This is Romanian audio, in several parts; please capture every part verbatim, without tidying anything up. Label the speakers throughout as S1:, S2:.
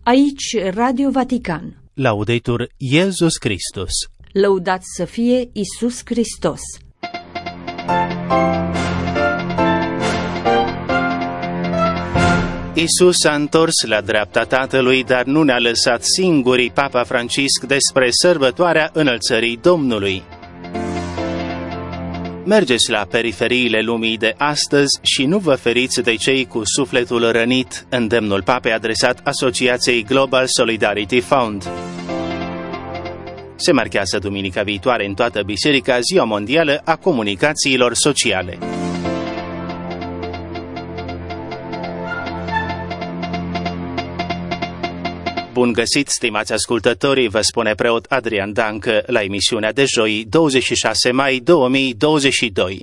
S1: Aici Radio Vatican.
S2: Laudetur Iesus Christus.
S1: Lăudat să fie Iisus Hristos.
S2: Iisus s-a întors la dreapta Tatălui, dar nu ne-a lăsat singuri. Papa Francisc despre sărbătoarea înălțării Domnului. Mergeți la periferiile lumii de astăzi și nu vă feriți de cei cu sufletul rănit, îndemnul Papei adresat Asociației Global Solidarity Fund. Se marchează duminica viitoare în toată biserica Ziua Mondială a Comunicațiilor Sociale. Bun găsit, stimați ascultători, vă spune preot Adrian Dancă la emisiunea de joi, douăzeci și șase mai două mii douăzeci și doi.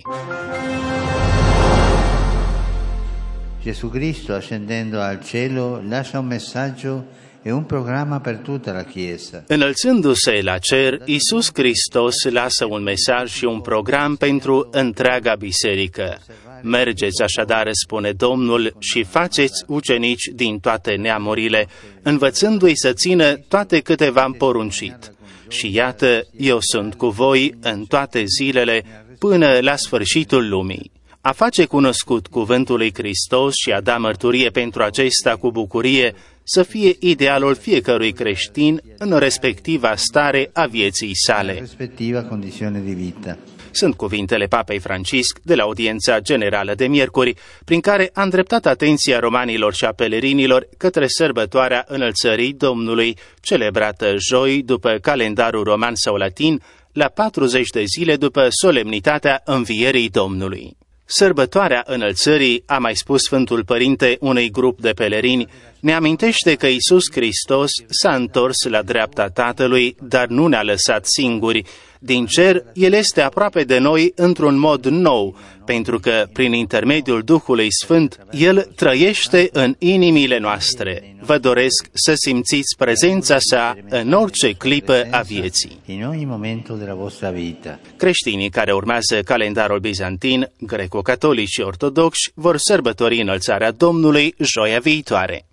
S3: Gesù Cristo, ascendendo al cielo, lascia un messaggio e un programma per tutta la Chiesa.
S2: Înălțându-se la cer, Iisus Hristos lasă un mesaj și un program pentru întreaga biserică. Mergeți așadar, spune Domnul, și faceți ucenici din toate neamurile, învățându-i să țină toate câte v-am poruncit. Și iată, eu sunt cu voi în toate zilele până la sfârșitul lumii. A face cunoscut cuvântul lui Hristos și a da mărturie pentru acesta cu bucurie să fie idealul fiecărui creștin în respectiva stare a vieții sale.
S3: Respectiva condizione di vita.
S2: Sunt cuvintele Papei Francisc de la audiența generală de miercuri, prin care a îndreptat atenția romanilor și a pelerinilor către sărbătoarea înălțării Domnului, celebrată joi după calendarul roman sau latin, la patruzeci de zile după solemnitatea învierii Domnului. Sărbătoarea înălțării, a mai spus Sfântul Părinte unui grup de pelerini, ne amintește că Iisus Hristos s-a întors la dreapta Tatălui, dar nu ne-a lăsat singuri. Din cer, El este aproape de noi într-un mod nou, pentru că, prin intermediul Duhului Sfânt, El trăiește în inimile noastre. Vă doresc să simțiți prezența Sa în orice clipă a vieții.
S3: In ogni momento della vostra vita.
S2: Creștinii care urmează calendarul bizantin, greco-catolici și ortodoxi vor sărbători înălțarea Domnului joia viitoare.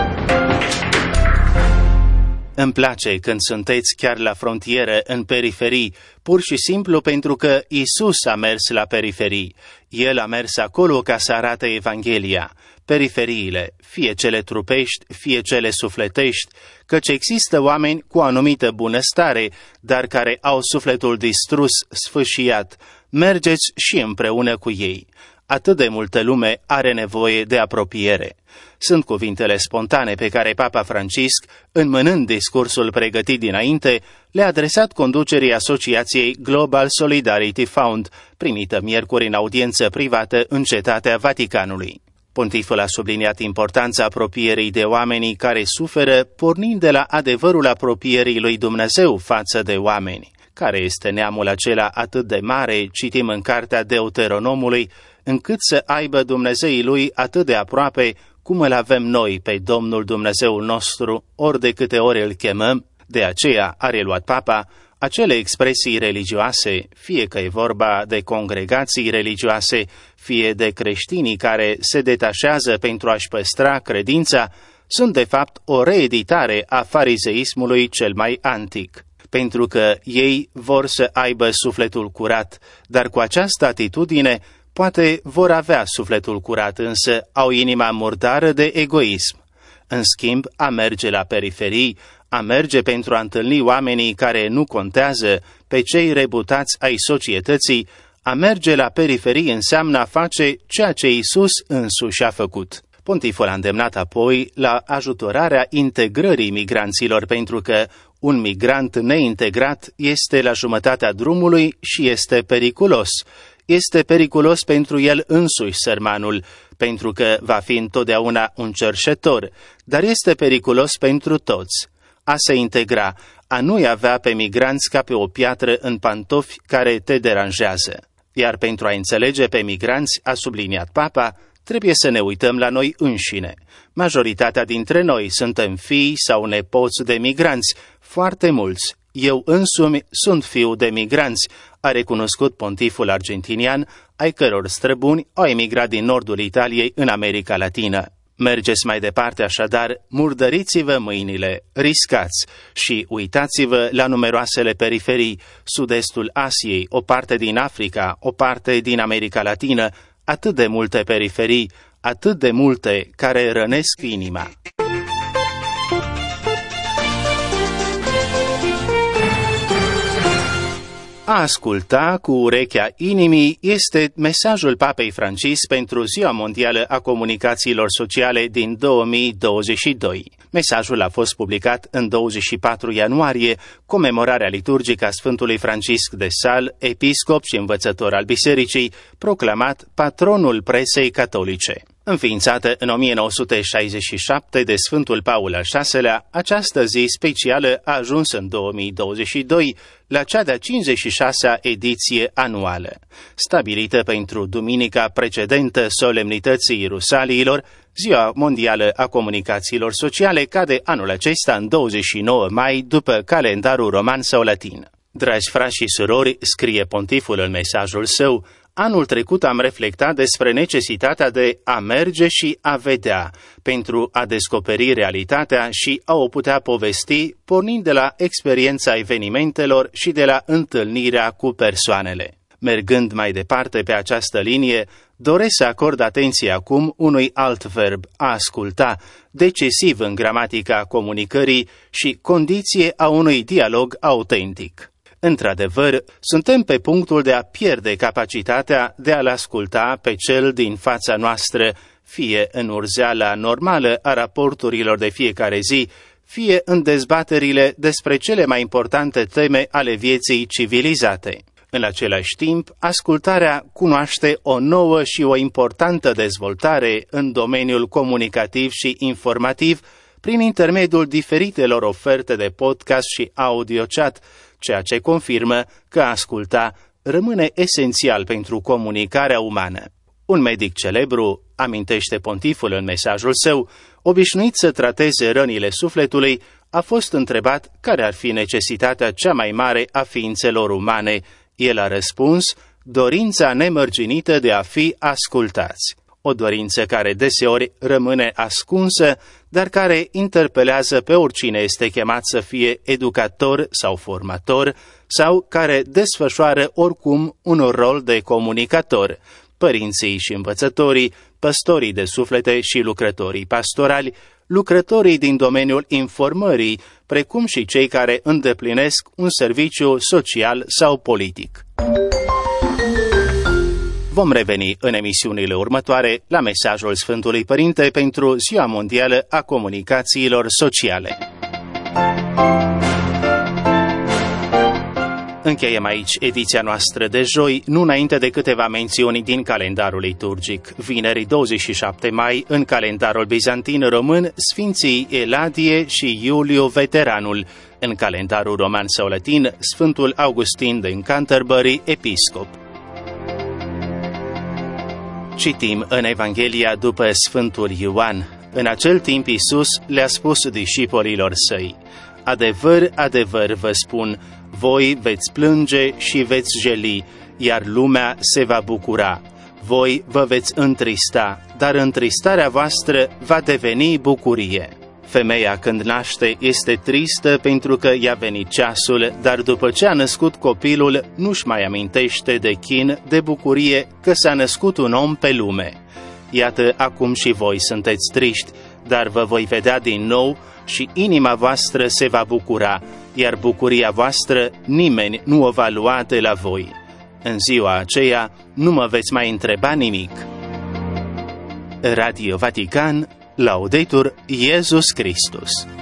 S2: Îmi place când sunteți chiar la frontieră, în periferii, pur și simplu pentru că Iisus a mers la periferii. El a mers acolo ca să arate Evanghelia. Periferiile, fie cele trupești, fie cele sufletești, căci există oameni cu o anumită bunăstare, dar care au sufletul distrus, sfâșiat. Mergeți și împreună cu ei. Atât de multă lume are nevoie de apropiere. Sunt cuvintele spontane pe care Papa Francisc, înmânând discursul pregătit dinainte, le-a adresat conducerii Asociației Global Solidarity Fund, primită miercuri în audiență privată în Cetatea Vaticanului. Pontiful a subliniat importanța apropierii de oamenii care suferă, pornind de la adevărul apropierii lui Dumnezeu față de oameni. Care este neamul acela atât de mare, citim în cartea Deuteronomului, încât să aibă Dumnezeii lui atât de aproape cum îl avem noi pe Domnul Dumnezeul nostru, ori de câte ori îl chemăm. De aceea a reluat Papa acele expresii religioase, fie că e vorba de congregații religioase, fie de creștinii care se detașează pentru a-și păstra credința, sunt de fapt o reeditare a farizeismului cel mai antic. Pentru că ei vor să aibă sufletul curat, dar cu această atitudine poate vor avea sufletul curat, însă au inima murdară de egoism. În schimb, a merge la periferii, a merge pentru a întâlni oamenii care nu contează, pe cei rebutați ai societății, a merge la periferii înseamnă a face ceea ce Iisus însuși a făcut. Pontiful a îndemnat apoi la ajutorarea integrării migranților, pentru că un migrant neintegrat este la jumătatea drumului și este periculos. Este periculos pentru el însuși, sărmanul, pentru că va fi întotdeauna un cerșetor, dar este periculos pentru toți. A se integra, a nu-i avea pe migranți ca pe o piatră în pantofi care te deranjează. Iar pentru a înțelege pe migranți, a subliniat Papa, trebuie să ne uităm la noi înșine. Majoritatea dintre noi suntem fii sau nepoți de migranți, foarte mulți. Eu însumi sunt fiu de migranți, a recunoscut pontiful argentinian, ai căror străbuni au emigrat din nordul Italiei în America Latină. Mergeți mai departe așadar, murdăriți-vă mâinile, riscați și uitați-vă la numeroasele periferii, sud-estul Asiei, o parte din Africa, o parte din America Latină, atât de multe periferii, atât de multe care rănesc inima. A asculta cu urechea inimii este mesajul Papei Francis pentru Ziua Mondială a Comunicațiilor Sociale din două mii douăzeci și doi. Mesajul a fost publicat în douăzeci și patru ianuarie, comemorarea liturgică a Sfântului Francisc de Sales, episcop și învățător al Bisericii, proclamat patronul presei catolice. Înființată în o mie nouă sute șaizeci și șapte de Sfântul Paul al șaselea, această zi specială a ajuns în două mii douăzeci și doi la cea de-a cincizeci și șasea ediție anuală. Stabilită pentru duminica precedentă solemnității Ierusaliilor, Ziua Mondială a Comunicațiilor Sociale cade anul acesta în douăzeci și nouă mai după calendarul roman sau latin. Dragi frați și surori, scrie pontiful în mesajul său, anul trecut am reflectat despre necesitatea de a merge și a vedea, pentru a descoperi realitatea și a o putea povesti, pornind de la experiența evenimentelor și de la întâlnirea cu persoanele. Mergând mai departe pe această linie, doresc să acord atenție acum unui alt verb, a asculta, decisiv în gramatica comunicării și condiție a unui dialog autentic. Într-adevăr, suntem pe punctul de a pierde capacitatea de a-l asculta pe cel din fața noastră, fie în urzeala normală a raporturilor de fiecare zi, fie în dezbaterile despre cele mai importante teme ale vieții civilizate. În același timp, ascultarea cunoaște o nouă și o importantă dezvoltare în domeniul comunicativ și informativ prin intermediul diferitelor oferte de podcast și audio-chat, ceea ce confirmă că a asculta rămâne esențial pentru comunicarea umană. Un medic celebru, amintește pontiful în mesajul său, obișnuit să trateze rănile sufletului, a fost întrebat care ar fi necesitatea cea mai mare a ființelor umane. El a răspuns, dorința nemărginită de a fi ascultați. O dorință care deseori rămâne ascunsă, dar care interpelează pe oricine este chemat să fie educator sau formator, sau care desfășoară oricum un rol de comunicator. Părinții și învățătorii, păstorii de suflete și lucrătorii pastorali, lucrătorii din domeniul informării, precum și cei care îndeplinesc un serviciu social sau politic. Vom reveni în emisiunile următoare la mesajul Sfântului Părinte pentru Ziua Mondială a Comunicațiilor Sociale. Încheiem aici ediția noastră de joi, nu înainte de câteva mențiuni din calendarul liturgic. Vineri douăzeci și șapte mai, în calendarul bizantin român, Sfinții Eladie și Iuliu Veteranul. În calendarul roman sau latin, Sfântul Augustin din Canterbury, episcop. Citim în Evanghelia după Sfântul Ioan. În acel timp Iisus le-a spus discipolilor săi, adevăr, adevăr vă spun, voi veți plânge și veți jeli, iar lumea se va bucura. Voi vă veți întrista, dar întristarea voastră va deveni bucurie. Femeia când naște este tristă pentru că i-a venit ceasul, dar după ce a născut copilul nu-și mai amintește de chin, de bucurie că s-a născut un om pe lume. Iată, acum și voi sunteți triști, dar vă voi vedea din nou și inima voastră se va bucura, iar bucuria voastră nimeni nu o va lua de la voi. În ziua aceea nu mă veți mai întreba nimic. Radio Vatican, Laudetur Iesus Christus.